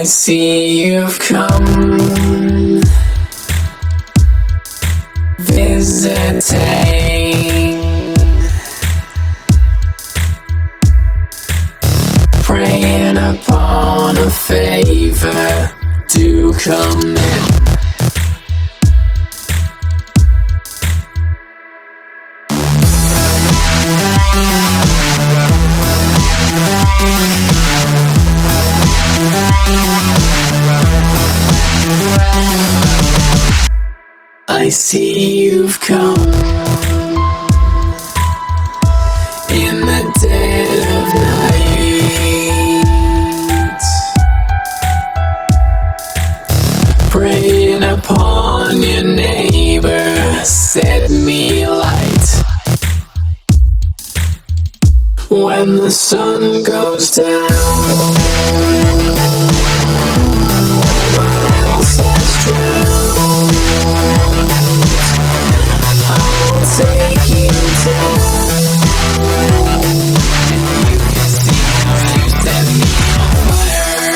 see you've come visiting, praying upon a favor to come in. I see you've come in the dead of night, preying upon your neighbor, set me light. When the sun goes down, take you down, and you can see how you set me on fire.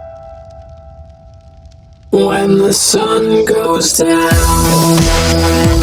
When the sun goes down,